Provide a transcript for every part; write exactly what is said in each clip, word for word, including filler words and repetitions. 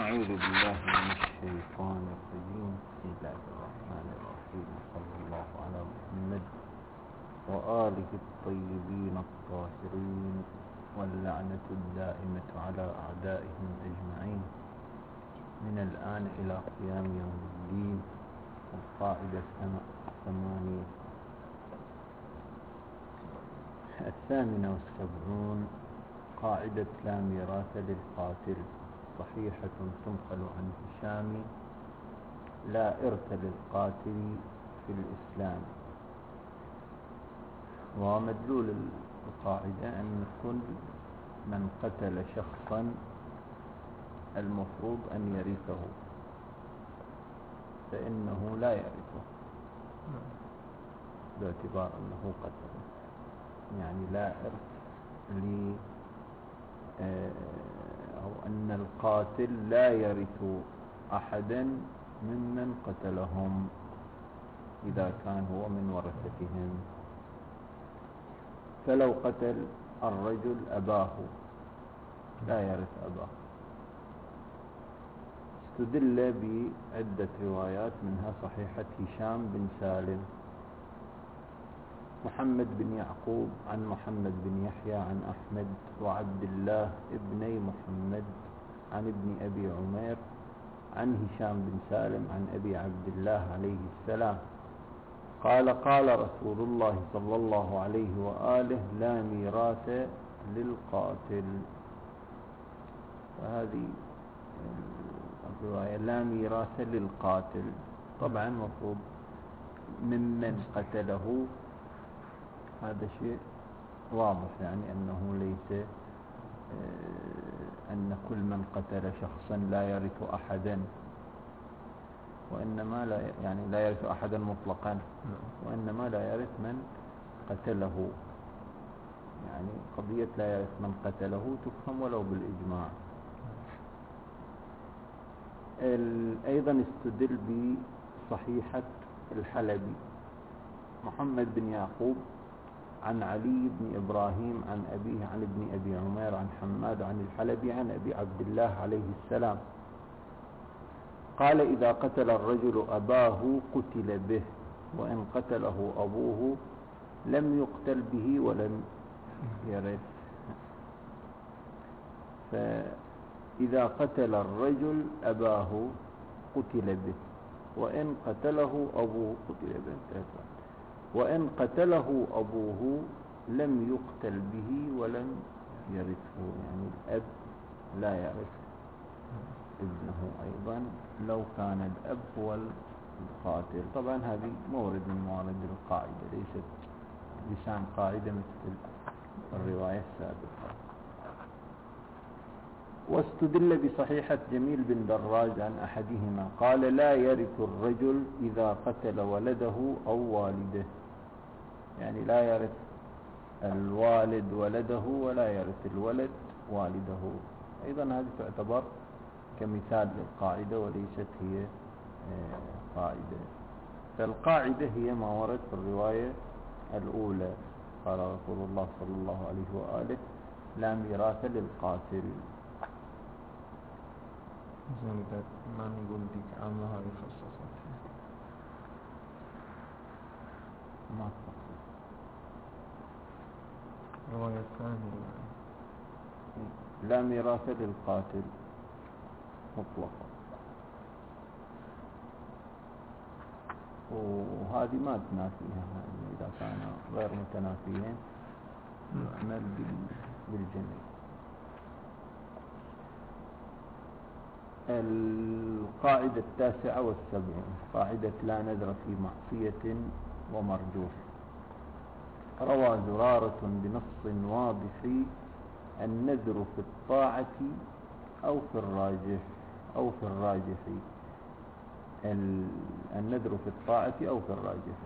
أعوذ بالله من الشيطان الرجيم. بسم الله الرحمن الرحيم. صلى الله على محمد وآله الطيبين الطاهرين واللعنة الدائمة على أعدائهم أجمعين من الآن إلى قيام يوم الدين. القاعدة الثمانية الثامنة والسبعون قاعدة لا ميراث للقاتل صحيحة تنقل عن هشام لا إرث للقاتل في الإسلام. ومدلول القاعدة أن كل من قتل شخصا المفروض أن يرثه فإنه لا يرثه باعتبار أنه قتله، يعني لا إرث لي أو أن القاتل لا يرث أحدا ممن قتلهم إذا كان هو من ورثتهم. فلو قتل الرجل أباه لا يرث أباه. استدل بعدة روايات منها صحيحة هشام بن سالم، محمد بن يعقوب عن محمد بن يحيى عن أحمد وعبد الله ابني محمد عن ابن أبي عمير عن هشام بن سالم عن أبي عبد الله عليه السلام قال قال رسول الله صلى الله عليه وآله لا ميراث للقاتل. وهذه الرواية لا ميراث للقاتل طبعا مفروض ممن قتله، هذا شيء واضح، يعني أنه ليس أن كل من قتل شخصا لا يرث أحدا، وإنما لا يعني لا يرث أحدا مطلقا، وإنما لا يرث من قتله. يعني قضية لا يرث من قتله تفهم ولو بالإجماع. أيضا استدل بصحيحة الحلبي محمد بن يعقوب عن علي بن إبراهيم عن أبيه عن ابن أبي عمير عن حماد عن الحلبي عن أبي عبد الله عليه السلام قال إذا قتل الرجل أباه قتل به، وإن قتله أبوه لم يقتل به ولم يرث. فإذا قتل الرجل أباه قتل به، وإن قتله أبوه قتل به، وإن قتله أبوه لم يقتل به ولم يرثه. يعني الأب لا يرث ابنه أيضا لو كان الأب هو القاتل. طبعا هذه مورد من موارد القاعدة، ليست لسان قاعدة مثل الرواية السابقة. واستدل بصحيحة جميل بن دراج عن أحدهما قال لا يرث الرجل إذا قتل ولده أو والده، يعني لا يرث الوالد ولده ولا يرث الولد والده. أيضا هذه تعتبر كمثال للقاعدة وليست هي قاعدة. فالقاعدة هي ما ورد في الرواية الأولى قال رسول الله صلى الله عليه وآله لا ميراث للقاتل. زين ما نقول ديك عامة هذه خصصتها ما تفصل رواية ثانية لا ميراث للقاتل مطلقا، وهذه ما تنافيها. يعني إذا كان غير متنافيين نعمل بالجميع. القاعدة التاسعة والسبعون قاعدة لا نذر في معصية ومرجوح. روى زرارة بنص واضح النذر في الطاعة أو في الراجح أو في الراجح النذر في الطاعة أو في الراجح.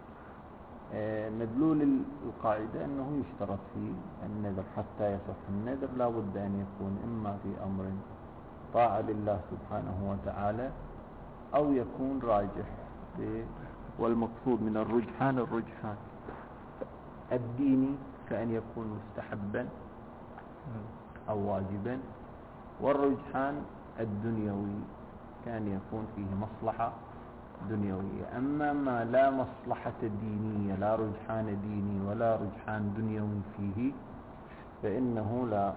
مدلول القاعدة أنه يشترط في النذر حتى يصح النذر لا بد أن يكون إما في أمر طاعة لله سبحانه وتعالى أو يكون راجح، والمقصود من الرجحان الرجحان الديني كأن يكون مستحبا أو واجبا، والرجحان الدنيوي كان يكون فيه مصلحة دنيوية. أما ما لا مصلحة دينية، لا رجحان ديني ولا رجحان دنيوي فيه، فإنه لا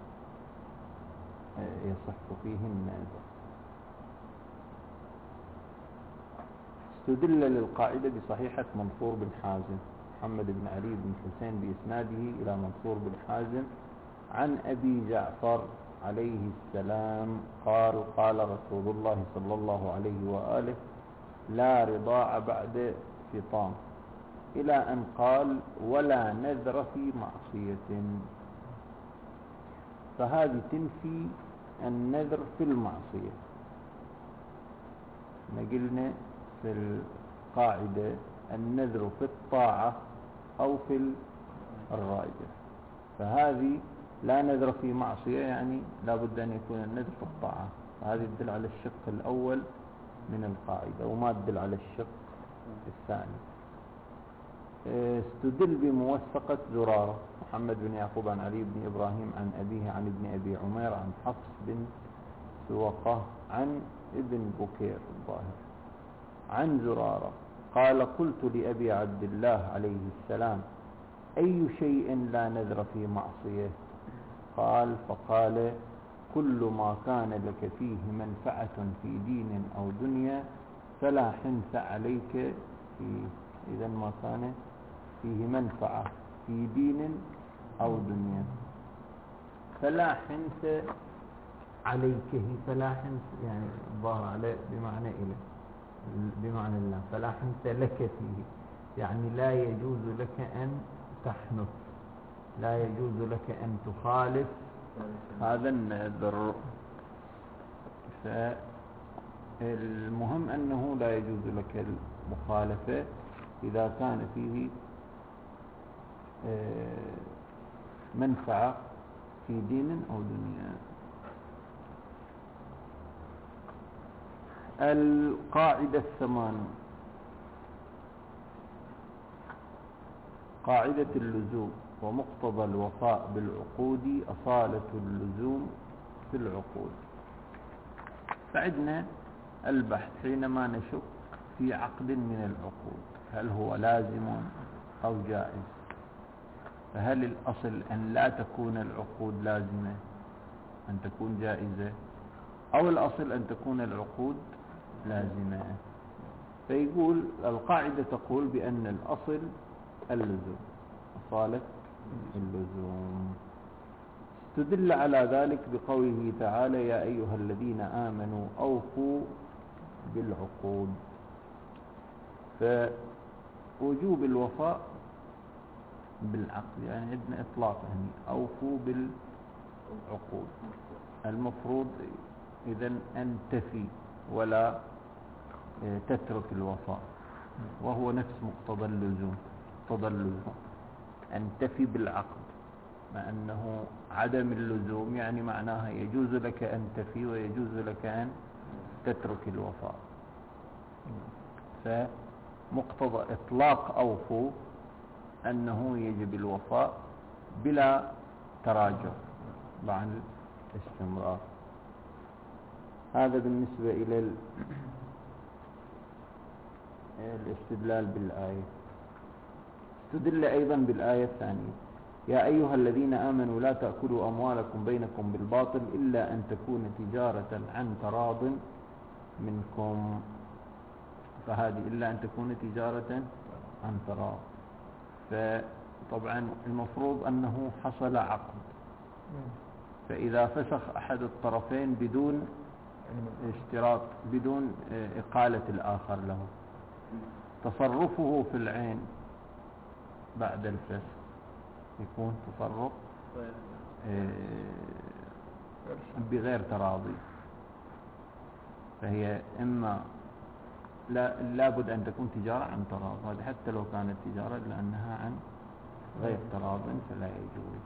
يصح فيه النذر. استدل للقاعدة بصحيحة منصور بن حازم محمد بن علي بن حسين بإسناده إلى منصور بن حازم عن أبي جعفر عليه السلام قال قال رسول الله صلى الله عليه وآله: لا رضاع بعد فطام، إلى أن قال: ولا نذر في معصية. فهذه تنفي النذر في المعصية. ما قلنا في القاعدة النذر في الطاعة أو في الرائجة، فهذه لا نذر في معصية، يعني لا بد أن يكون النذر في الطاعة. فهذه تدل على الشق الأول من القاعدة وما تدل على الشق الثاني. استدل بموثقة زرارة محمد بن يعقوب عن علي بن إبراهيم عن أبيه عن ابن أبي عمير عن حفص بن سوقة عن ابن بكير الظاهر عن زرارة قال: قلت لأبي عبد الله عليه السلام: أي شيء لا نذر في معصية؟ قال: فقال: كل ما كان لك فيه منفعة في دين أو دنيا فلا حنث عليك فيه. إذن ما كان فيه منفعة في دين أو دنيا فلا حنث عليك، فلا حنث يعني الظاهر عليه بمعنى إله بمعنى الله، فلا حنث لك فيه، يعني لا يجوز لك أن تحنث، لا يجوز لك أن تخالف هذا النذر. فالمهم أنه لا يجوز لك المخالفة إذا كان فيه منفعة في دين أو دنيا. القاعدة الثمان، قاعدة اللزوم ومقتضى الوفاء بالعقود أصالة اللزوم في العقود. فعدنا البحث حينما نشك في عقد من العقود هل هو لازم أو جائز، فهل الأصل أن لا تكون العقود لازمة، أن تكون جائزة، أو الأصل أن تكون العقود لازمة؟ فيقول القاعدة تقول بأن الأصل اللزوم، أصالة اللزوم. استدل على ذلك بقوله تعالى: يا أيها الذين آمنوا أوفوا بالعقود. فوجوب الوفاء بالعقد يعني عندنا إطلاق، يعني أوفوا بالعقود. المفروض إذن أن تفي ولا تترك الوفاء، وهو نفس مقتضى اللزوم. مقتضى اللزوم أن تفي بالعقد، مع أنه عدم اللزوم يعني معناها يجوز لك أن تفي ويجوز لك أن تترك الوفاء. فمقتضى إطلاق أوفوا أنه يجب الوفاء بلا تراجع مع الاستمرار. هذا بالنسبة إلى الاستدلال بالآية. استدل أيضا بالآية الثانية: يا أيها الذين آمنوا لا تأكلوا أموالكم بينكم بالباطل إلا أن تكون تجارة عن تراض منكم. فهذه إلا أن تكون تجارة عن تراض، فطبعا المفروض أنه حصل عقد، فإذا فسخ أحد الطرفين بدون اشتراط، بدون إقالة الآخر له، تصرفه في العين بعد الفسخ يكون تصرف بغير تراضي. فهي إما لا لابد أن تكون تجارة عن تراض، هذا حتى لو كانت تجارة لأنها عن غير تراض فلا يجوز.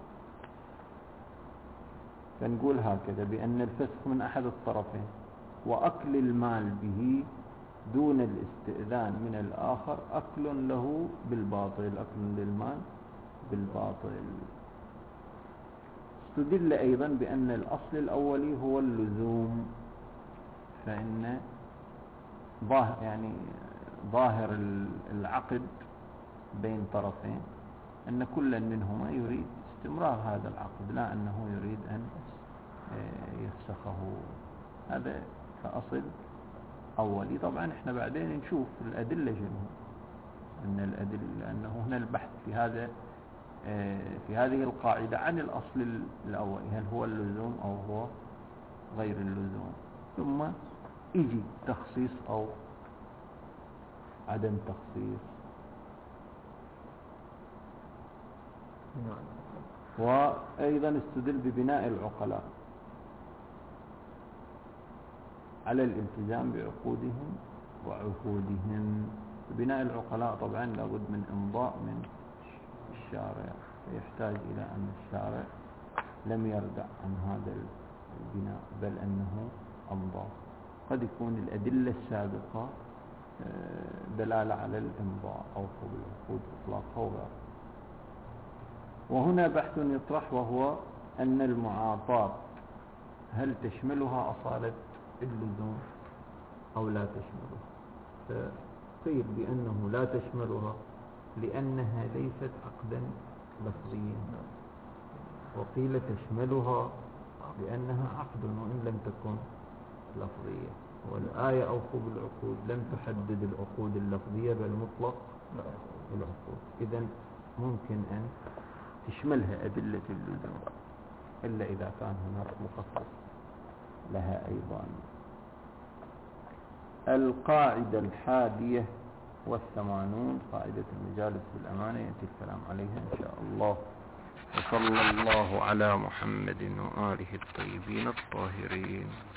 فنقول هكذا بأن الفسخ من أحد الطرفين وأكل المال به دون الاستئذان من الآخر أكل له بالباطل، أكل للمال بالباطل. استدل أيضا بأن الأصل الأولي هو اللزوم، فإن ظاهر يعني ظاهر العقد بين طرفين أن كل منهما يريد استمرار هذا العقد، لا أنه يريد أن يفسخه. هذا كأصل أولي. طبعا احنا بعدين نشوف الأدلة جميعا، أن الأدلة أنه هنا البحث في هذا في هذه القاعدة عن الأصل الأولي، هل هو اللزوم أو هو غير اللزوم، ثم يجي تخصيص أو عدم تخصيص. وأيضا استدل ببناء العقلاء على الالتزام بعقودهم وعهودهم. بناء العقلاء طبعا لابد من إمضاء من الشارع، فيحتاج إلى أن الشارع لم يردع عن هذا البناء بل أنه أمضى. قد يكون الأدلة السابقة دلالة على الإمضاء أو قبول العقود إطلاقها وغيره. وهنا بحث يطرح، وهو أن المعاطاة هل تشملها أصالة اللزوم أو لا تشملها؟ فقيل بأنه لا تشملها لأنها ليست عقدا لفظيا، وقيل تشملها لأنها عقد وإن لم تكن لفظية. والآية أوفوا بالعقود لم تحدد العقود اللفظية بل مطلق العقود، إذن ممكن أن تشملها أدلة اللزوم إلا إذا كان هناك مخصص لها أيضا. القاعدة الحادية والثمانون قاعدة المجالس بالأمانة، يأتي الكلام عليها إن شاء الله. وصلى الله على محمد وآله الطيبين الطاهرين.